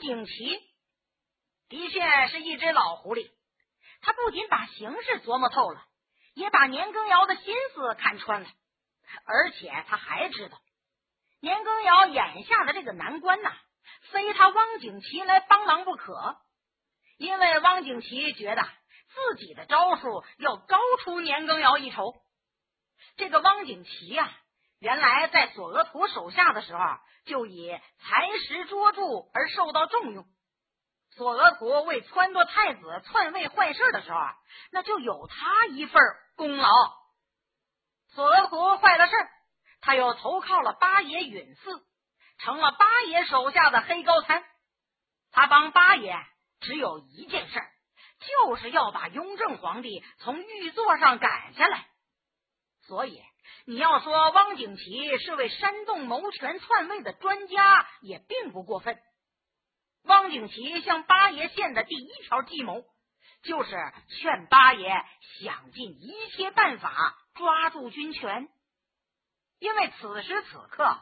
景琦的确是一只老狐狸，他不仅把形势琢磨透了，也把年羹尧的心思看穿了，而且他还知道年羹尧眼下的这个难关呐，非他汪景琦来帮忙不可。因为汪景琦觉得自己的招数要高出年羹尧一筹。这个汪景琦呀，原来在索额图手下的时候就以才识卓著而受到重用。索额图为撺掇太子篡位坏事的时候，那就有他一份功劳。索额图坏了事，他又投靠了八爷允嗣，成了八爷手下的黑高参。他帮八爷只有一件事，就是要把雍正皇帝从御座上赶下来。所以你要说汪景琦是为煽动谋权篡位的专家，也并不过分。汪景琦向八爷献的第一条计谋，就是劝八爷想尽一切办法抓住军权。因为此时此刻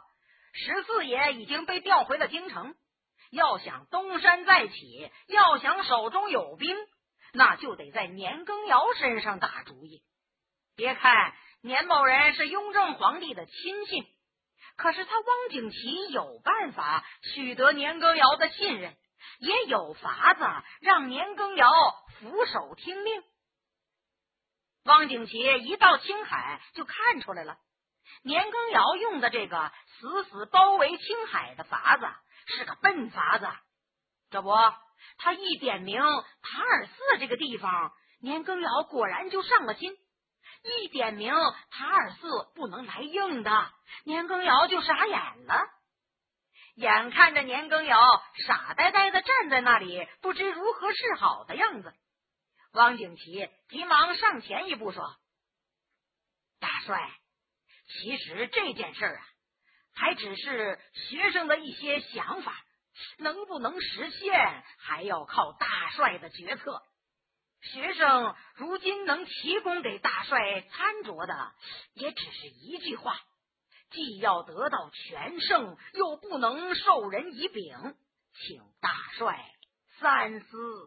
14爷已经被调回了京城，要想东山再起，要想手中有兵，那就得在年羹尧身上打主意。别看年某人是雍正皇帝的亲信，可是他汪景琦有办法取得年羹尧的信任，也有法子让年羹尧俯首听命。汪景琦一到青海就看出来了，年羹尧用的这个死死包围青海的法子是个笨法子。这不，他一点名塔尔寺这个地方，年羹尧果然就上了心。一点名塔尔寺不能来硬的，年羹尧就傻眼了。眼看着年羹尧傻呆呆的站在那里，不知如何是好的样子，汪景琦急忙上前一步说：大帅，其实这件事啊，还只是学生的一些想法，能不能实现还要靠大帅的决策。学生如今能提供给大帅参酌的也只是一句话，既要得到全胜，又不能授人以柄，请大帅三思。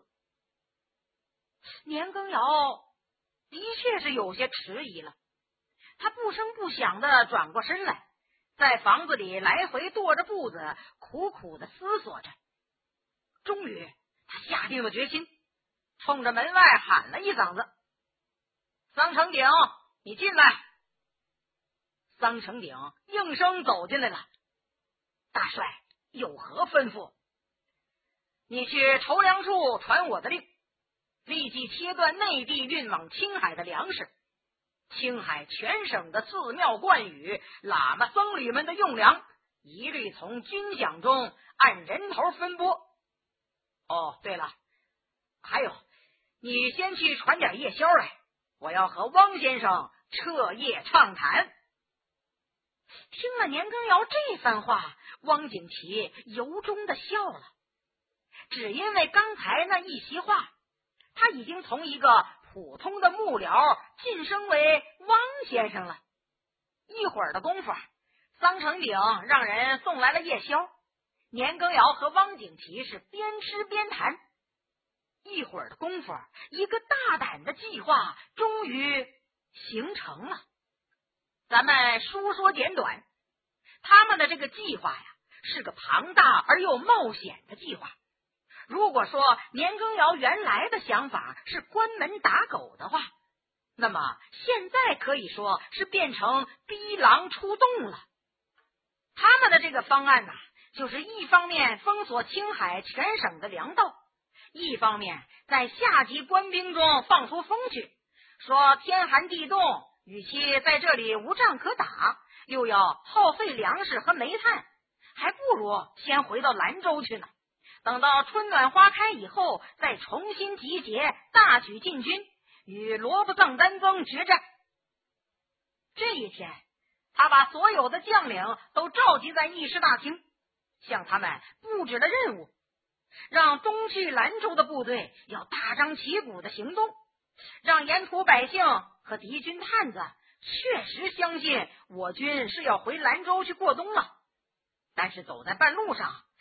年羹尧的确是有些迟疑了，他不声不响地转过身来，在房子里来回跺着步子，苦苦地思索着。终于他下定了决心，冲着门外喊了一嗓子：桑成鼎，你进来。桑成鼎应声走进来了。大帅有何吩咐？你去筹粮处传我的令，立即切断内地运往青海的粮食，青海全省的寺庙观宇、喇嘛僧侣们的用粮一律从军饷中按人头分拨。哦，对了，还有，你先去传点夜宵来，我要和汪先生彻夜畅谈。听了年羹尧这番话，汪景琦由衷的笑了。只因为刚才那一席话，他已经从一个普通的幕僚晋升为汪先生了。一会儿的功夫，桑成鼎让人送来了夜宵，年羹尧和汪景琦是边吃边谈。一会儿的功夫，一个大胆的计划终于形成了。咱们书说简短，他们的这个计划呀，是个庞大而又冒险的计划。如果说年羹尧原来的想法是关门打狗的话，那么现在可以说是变成逼狼出洞了。他们的这个方案就是一方面封锁青海全省的粮道，一方面在下级官兵中放出风去，说天寒地冻，与其在这里无仗可打，又要耗费粮食和煤炭，还不如先回到兰州去呢。等到春暖花开以后，再重新集结，大举进军，与罗布藏丹增决战。这一天，他把所有的将领都召集在议事大厅，向他们布置了任务，让东去兰州的部队要大张旗鼓的行动，让沿途百姓和敌军探子确实相信我军是要回兰州去过冬了。但是走在半路上，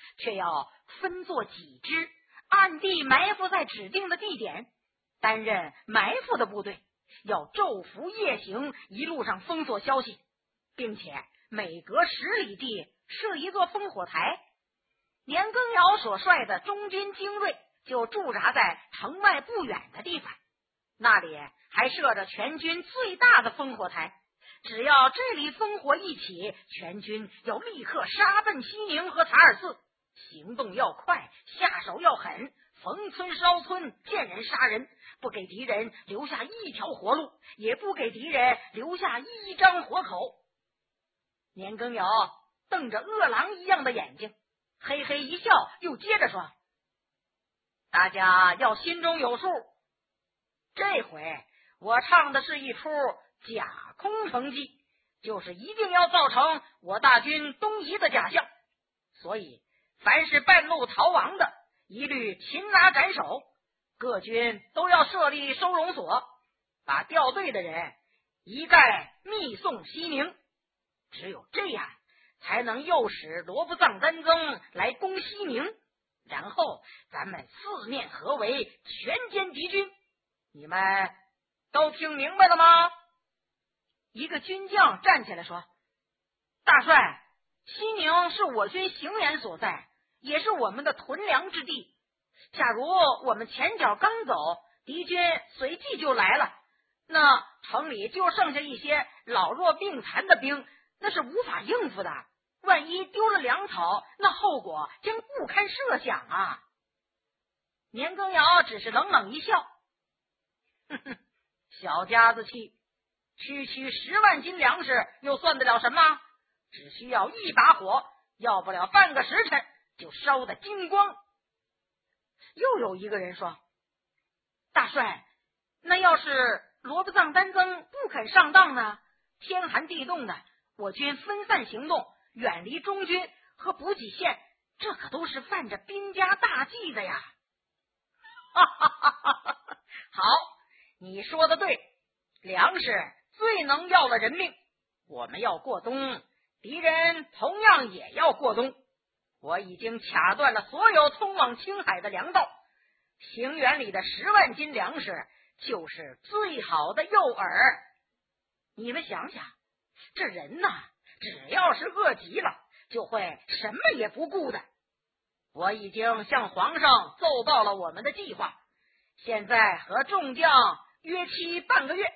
却要分作几支，暗地埋伏在指定的地点，担任埋伏的部队，要昼伏夜行，一路上封锁消息，并且每隔10里地设一座烽火台。年羹尧所率的中军精锐就驻扎在城外不远的地方，那里还设着全军最大的烽火台，只要这里烽火一起，全军要立刻杀奔西宁和塔尔寺，行动要快，下手要狠，逢村烧村，见人杀人，不给敌人留下一条活路，也不给敌人留下一张活口。年羹尧瞪着饿狼一样的眼睛，嘿嘿一笑，又接着说：大家要心中有数，这回我唱的是一出假空城计，就是一定要造成我大军东移的假象，所以凡是半路逃亡的，一律擒拿斩首，各军都要设立收容所，把掉队的人一概密送西宁，只有这样才能诱使罗布藏丹增来攻西宁，然后咱们四面合围，全歼敌军。你们都听明白了吗？一个军将站起来说：大帅，西宁是我军行辕所在，也是我们的屯粮之地，假如我们前脚刚走，敌军随即就来了，那城里就剩下一些老弱病残的兵，那是无法应付的，万一丢了粮草，那后果将不堪设想啊。年羹尧只是冷冷一笑，哼哼，小家子气，区区10万斤粮食又算得了什么？只需要一把火，要不了半个时辰就烧得精光。又有一个人说：大帅，那要是罗布藏丹增不肯上当呢？天寒地冻的，我军分散行动，远离中军和补给线，这可都是犯着兵家大忌的呀。哈哈哈哈哈！好，你说的对，粮食最能要了人命，我们要过冬，敌人同样也要过冬。我已经卡断了所有通往青海的粮道，行辕里的10万斤粮食就是最好的诱饵。你们想想，这人呐，只要是饿极了，就会什么也不顾的。我已经向皇上奏报了我们的计划，现在和众将约期半个月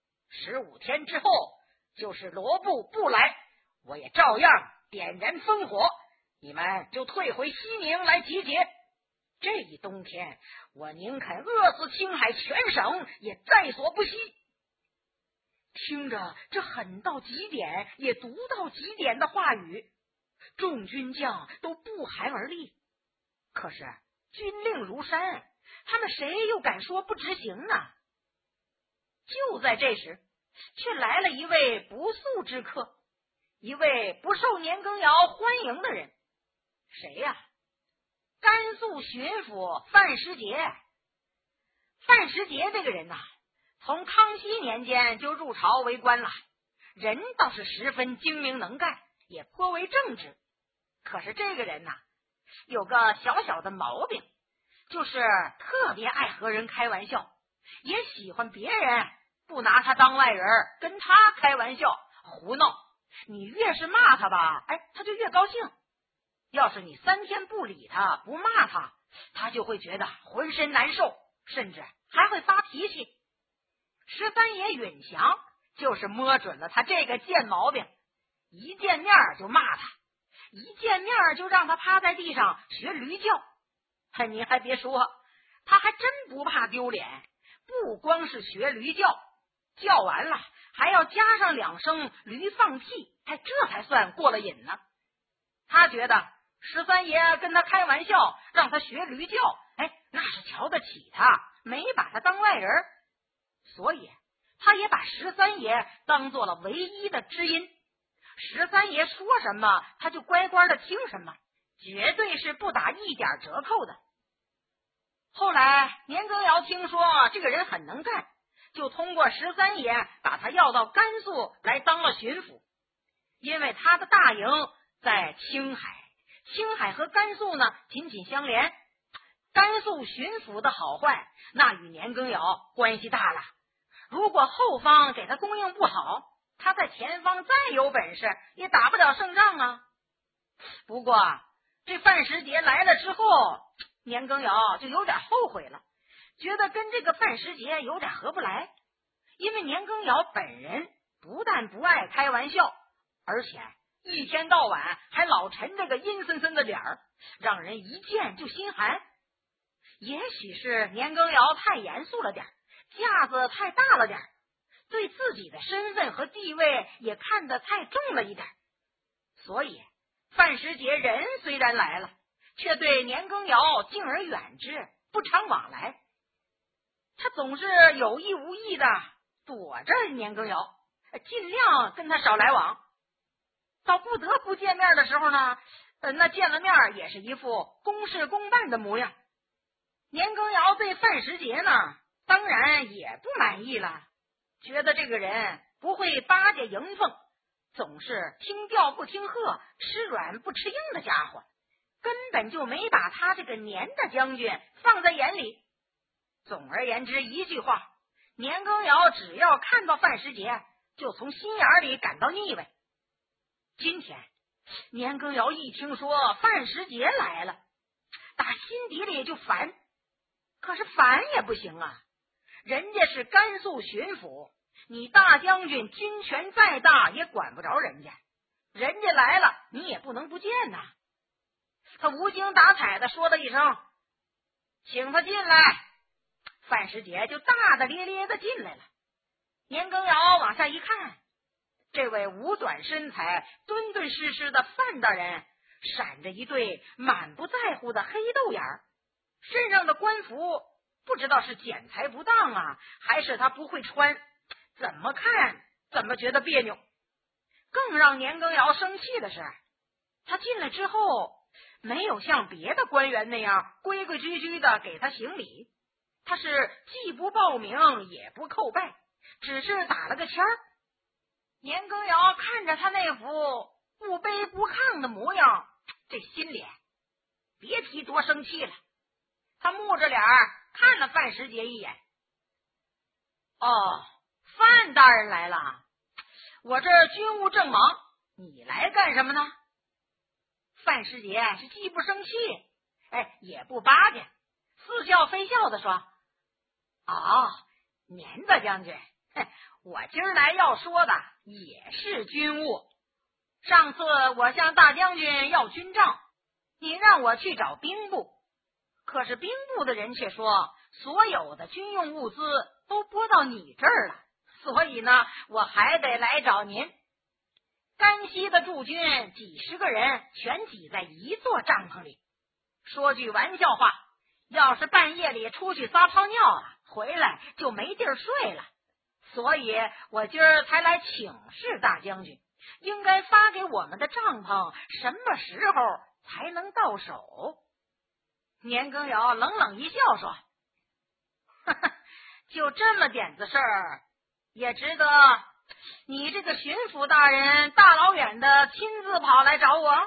，15天之后就是罗布不来，我也照样点燃烽火，你们就退回西宁来集结。这一冬天，我宁肯饿死青海全省，也在所不惜。听着这狠到极点也毒到极点的话语，众军将都不寒而栗。可是军令如山，他们谁又敢说不执行呢？就在这时，却来了一位不速之客，一位不受年羹尧欢迎的人。谁呀？甘肃巡抚范时节。范时节这个人呐，从康熙年间就入朝为官了，人倒是十分精明能干，也颇为正直。可是这个人呐，有个小小的毛病，就是特别爱和人开玩笑，也喜欢别人不拿他当外人，跟他开玩笑胡闹。你越是骂他吧，他就越高兴。要是你3天不理他，不骂他，他就会觉得浑身难受，甚至还会发脾气。13爷允祥就是摸准了他这个贱毛病，一见面就骂他，一见面就让他趴在地上学驴叫。你还别说，他还真不怕丢脸，不光是学驴叫，叫完了还要加上2声驴放屁，这才算过了瘾呢。他觉得13爷跟他开玩笑，让他学驴叫，那是瞧得起他，没把他当外人，所以他也把13爷当做了唯一的知音。13爷说什么，他就乖乖的听什么，绝对是不打一点折扣的。后来年羹尧听说这个人很能干，就通过13爷把他要到甘肃来当了巡抚，因为他的大营在青海， 青海和甘肃呢紧紧相连，甘肃巡抚的好坏那与年羹尧关系大了。如果后方给他供应不好，他在前方再有本事也打不了胜仗啊。不过这范时杰来了之后，年羹尧就有点后悔了，觉得跟这个范时杰有点合不来。因为年羹尧本人不但不爱开玩笑，而且一天到晚还老沉这个阴森森的脸儿，让人一见就心寒。也许是年羹尧太严肃了点，架子太大了点，对自己的身份和地位也看得太重了一点，所以范时杰人虽然来了，却对年羹尧敬而远之，不常往来。他总是有意无意的躲着年羹尧，尽量跟他少来往。到不得不见面的时候呢，那见了面也是一副公事公办的模样。年羹尧对范时杰呢，当然也不满意了，觉得这个人不会巴结迎奉，总是听调不听喝，吃软不吃硬的家伙，根本就没把他这个年大将军放在眼里。总而言之一句话，年羹尧只要看到范时杰，就从心眼里感到腻味。今天年羹尧一听说范时杰来了，打心底里就烦。可是烦也不行啊，人家是甘肃巡抚，你大将军军权再大也管不着人家，人家来了你也不能不见呐。他无精打采的说了一声请他进来，范时杰就大大咧咧的进来了。年羹尧往下一看，这位五短身材敦敦实实的范大人闪着一对满不在乎的黑豆眼儿，身上的官服不知道是剪裁不当啊，还是他不会穿，怎么看怎么觉得别扭。更让年羹尧生气的是，他进来之后没有像别的官员那样规规矩矩的给他行礼，他是既不报名也不叩拜，只是打了个签儿。年羹尧看着他那副不卑不亢的模样，这心里别提多生气了。他木着脸看了范时杰一眼，范大人来了，我这军务正忙，你来干什么呢？范时杰是既不生气也不巴结，似笑非笑的说年大将军，我今儿来要说的也是军务。上次我向大将军要军帐，你让我去找兵部，可是兵部的人却说所有的军用物资都拨到你这儿了，所以呢我还得来找您。甘西的驻军几十个人全挤在一座帐篷里，说句玩笑话，要是半夜里出去撒泡尿回来就没地儿睡了，所以我今儿才来请示大将军，应该发给我们的帐篷什么时候才能到手？年羹尧冷冷一笑说就这么点子事儿，也值得你这个巡抚大人大老远的亲自跑来找我？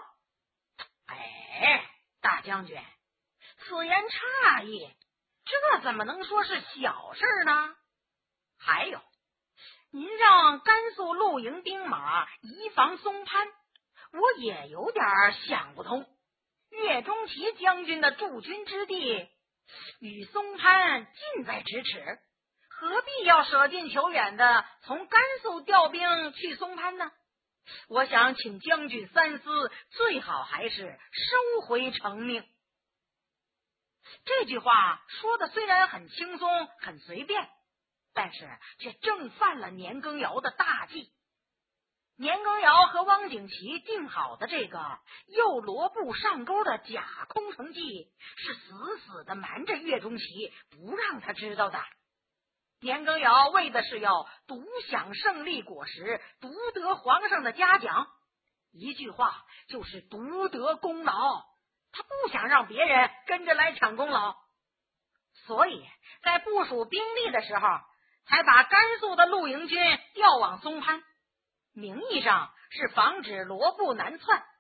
大将军，此言差矣，这怎么能说是小事呢？还有，您让甘肃露营兵马移防松潘，我也有点想不通。岳钟琪将军的驻军之地与松潘近在咫尺，何必要舍近求远的从甘肃调兵去松潘呢？我想请将军三思，最好还是收回成命。这句话说的虽然很轻松很随便，但是却正犯了年羹尧的大忌。年羹尧和汪景祺定好的这个诱罗布上钩的假空城计，是死死的瞒着岳钟琪，不让他知道的。年羹尧为的是要独享胜利果实，独得皇上的嘉奖，一句话就是独得功劳，他不想让别人跟着来抢功劳，所以在部署兵力的时候才把甘肃的露营军调往松潘，名义上是防止罗布南窜，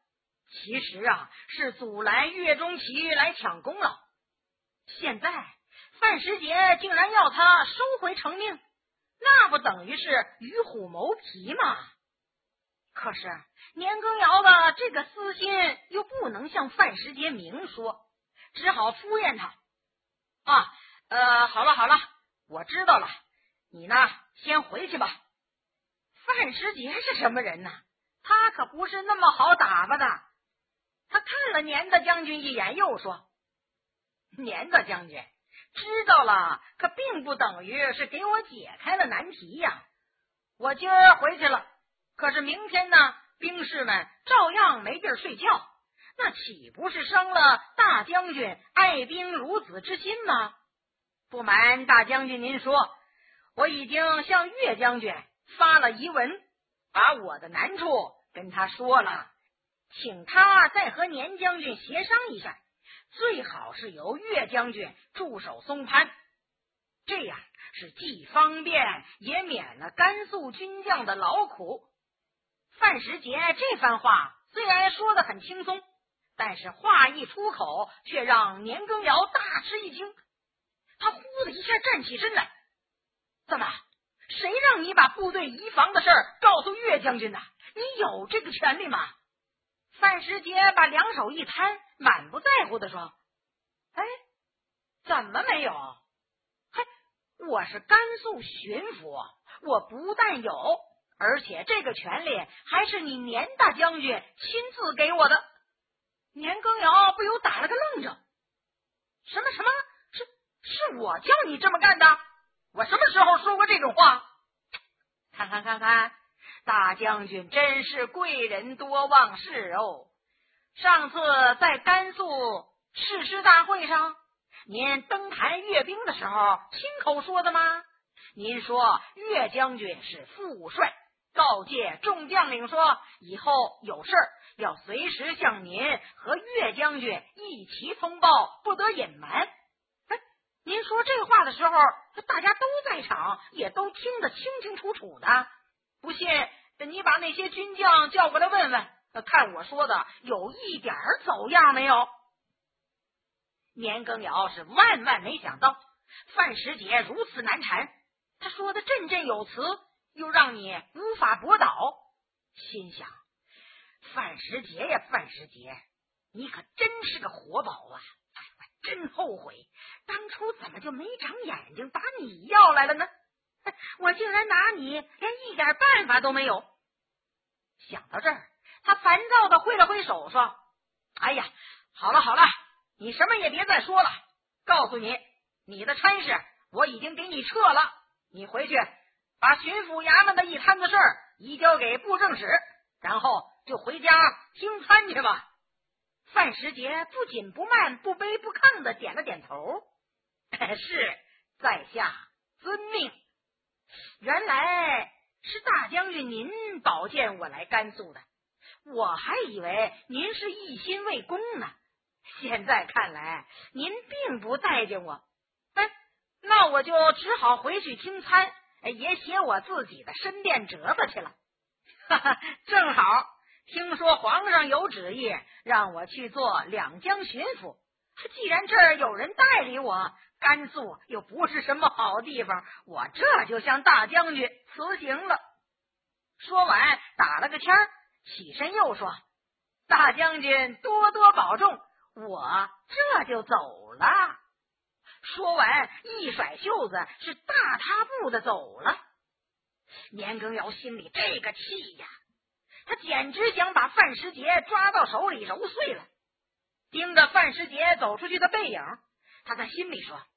其实啊，是阻拦岳钟琪来抢功劳。现在范时杰竟然要他收回成命，那不等于是与虎谋皮吗？可是年羹尧的这个私心又不能向范时杰明说，只好敷衍他。好了，我知道了，你呢先回去吧。范时杰是什么人呢？他可不是那么好打发的。他看了年大将军一眼，又说：年大将军知道了，可并不等于是给我解开了难题呀。我今儿回去了，可是明天呢，兵士们照样没地儿睡觉，那岂不是伤了大将军爱兵如子之心吗？不瞒大将军您说，我已经向岳将军发了遗文，把我的难处跟他说了，请他再和年将军协商一下，最好是由岳将军驻守松潘，这样是既方便也免了甘肃军将的劳苦。范时杰这番话虽然说得很轻松，但是话一出口，却让年羹尧大吃一惊。他呼的一下站起身来，怎么，谁让你把部队移防的事儿告诉岳将军的？你有这个权利吗？范时杰把两手一摊，满不在乎地说：怎么没有？我是甘肃巡抚，我不但有，而且这个权利还是你年大将军亲自给我的。年羹尧不由打了个愣怔，什么是我叫你这么干的？我什么时候说过这种话？看，大将军真是贵人多忘事哦。上次在甘肃誓师大会上，您登坛阅兵的时候亲口说的吗？您说岳将军是副帅，告诫众将领说，以后有事要随时向您和岳将军一起通报，不得隐瞒。您说这话的时候，大家都在场，也都听得清清楚楚的。不信你把那些军将叫过来问问，看我说的有一点走样没有。年羹尧是万万没想到范时杰如此难缠，他说的振振有词，又让你无法驳倒。心想，范时杰呀，范时杰，你可真是个活宝啊！真后悔当初怎么就没长眼睛把你要来了呢？我竟然拿你连一点办法都没有。想到这儿，他烦躁地挥了挥手说：好了，你什么也别再说了，告诉你，你的差事我已经给你撤了，你回去把巡抚衙门的一摊子事儿移交给布政使，然后就回家听参去吧。范时杰不紧不慢不卑不亢的点了点头，是，在下遵命。原来是大将军您保荐我来甘肃的，我还以为您是一心为公呢，现在看来您并不待见我。那我就只好回去听参，也写我自己的申辩折子去了。正好听说皇上有旨意让我去做两江巡抚，既然这儿有人代理我，甘肃又不是什么好地方，我这就向大将军辞行了。说完打了个签儿，起身又说：大将军多多保重，我这就走了。说完一甩袖子，是大踏步的走了。年羹尧心里这个气呀，他简直想把范时杰抓到手里揉碎了。盯着范时杰走出去的背影，他在心里说：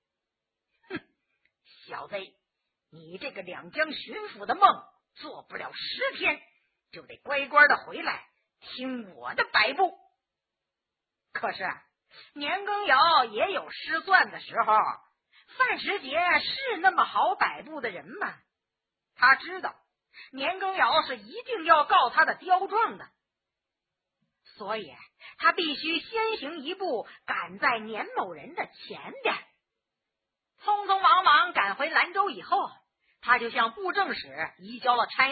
小子，你这个两江巡抚的梦做不了10天，就得乖乖的回来听我的摆布。可是年羹尧也有失算的时候，范时杰是那么好摆布的人吗？他知道年羹尧是一定要告他的刁状的，所以他必须先行一步，赶在年某人的前边。匆匆忙忙赶回兰州以后，他就向布政使移交了差事，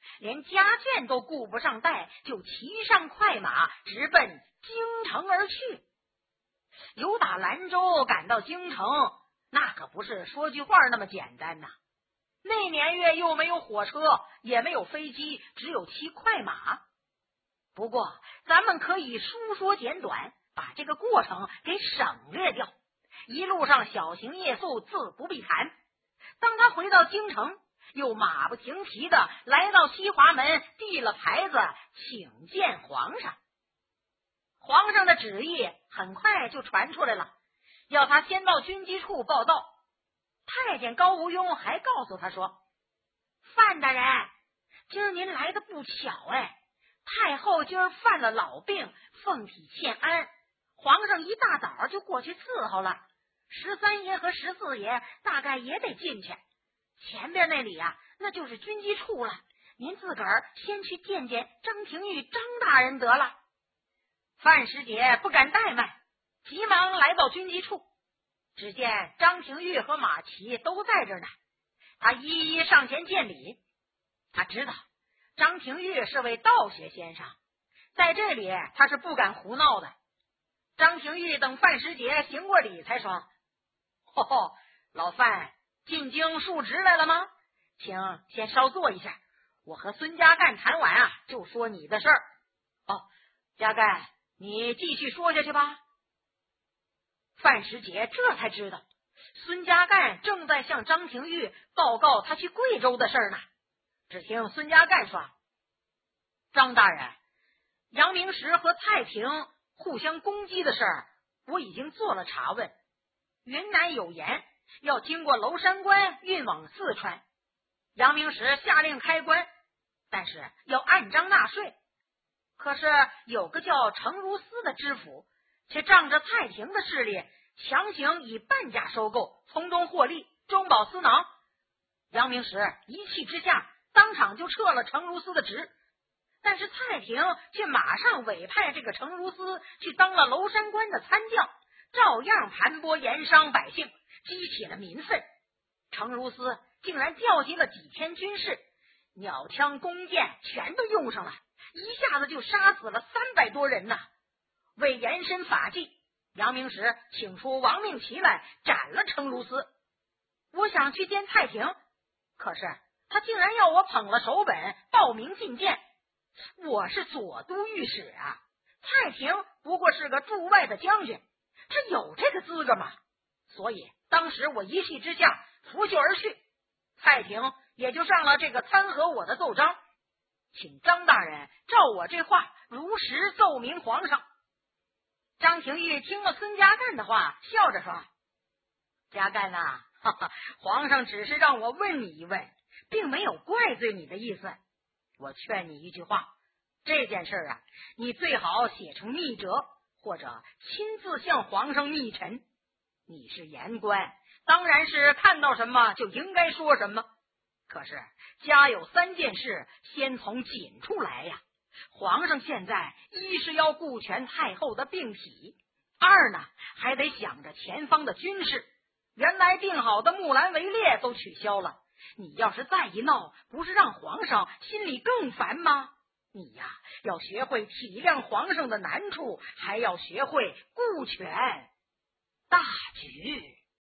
连家眷都顾不上带，就骑上快马直奔京城而去。由打兰州赶到京城，那可不是说句话那么简单呐。那年月又没有火车，也没有飞机，只有骑快马。不过咱们可以书说简短，把这个过程给省略掉，一路上小行夜宿自不必谈。当他回到京城，又马不停蹄的来到西华门，递了牌子请见皇上。皇上的旨意很快就传出来了，要他先到军机处报到。太监高无庸还告诉他说，范大人，今儿您来的不巧太后今儿犯了老病，奉体欠安，皇上一大早就过去伺候了，13爷和14爷大概也得进去，前边那里那就是军机处了，您自个儿先去见见张廷玉张大人得了。范师姐不敢怠慢，急忙来到军机处，只见张廷玉和马齐都在这呢，他一一上前见礼。他知道张廷玉是位道学先生，在这里他是不敢胡闹的。张廷玉等范师姐行过礼才说，老范进京述职来了吗？请先稍坐一下，我和孙家干谈完就说你的事儿。家干，你继续说下去吧。范师姐这才知道，孙家干正在向张廷玉报告他去贵州的事儿呢。只听孙家干说，张大人，杨明时和蔡廷互相攻击的事儿，我已经做了查问。云南有言要经过娄山关运往四川，杨明时下令开关，但是要按章纳税。可是有个叫程如丝的知府，却仗着蔡廷的势力，强行以半价收购，从中获利，中饱私囊。杨明时一气之下，当场就撤了程如丝的职。但是蔡廷却马上委派这个程如丝去当了娄山关的参将，照样盘剥盐商百姓，激起了民愤。程如丝竟然调集了几千军士，鸟枪弓箭全都用上了，一下子就杀死了300多人呐。为延伸法纪，杨明时请出亡命旗来斩了程如丝。我想去见蔡廷，可是他竟然要我捧了手本报名觐见。我是左都御史蔡廷不过是个驻外的将军，他有这个资格吗？所以当时我一气之下拂袖而去，蔡廷也就上了这个参劾我的奏章，请张大人照我这话如实奏明皇上。张廷玉听了孙家干的话，笑着说，家干皇上只是让我问你一问，并没有怪罪你的意思。我劝你一句话，这件事你最好写成密折，或者亲自向皇上密陈。你是言官，当然是看到什么就应该说什么。可是家有3件事，先从紧处来呀。皇上现在一是要顾全太后的病体，二呢还得想着前方的军事。原来定好的木兰围猎都取消了，你要是再一闹，不是让皇上心里更烦吗？你要学会体谅皇上的难处，还要学会顾全大局。